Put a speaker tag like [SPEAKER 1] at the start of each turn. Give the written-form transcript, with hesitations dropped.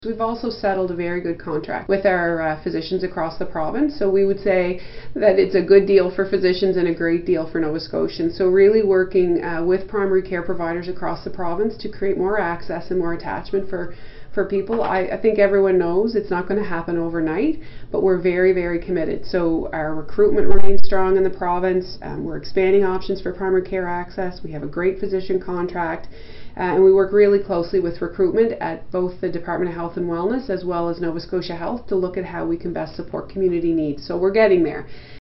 [SPEAKER 1] We've also settled a very good contract with our physicians across the province, so we would say that it's a good deal for physicians and a great deal for Nova Scotians. So really working with primary care providers across the province to create more access and more attachment for people. I think everyone knows it's not going to happen overnight, but we're very, very committed. So our recruitment remains strong in the province. We're expanding options for primary care access. We have a great physician contract. And we work really closely with recruitment at both the Department of Health and Wellness as well as Nova Scotia Health to look at how we can best support community needs. So we're getting there.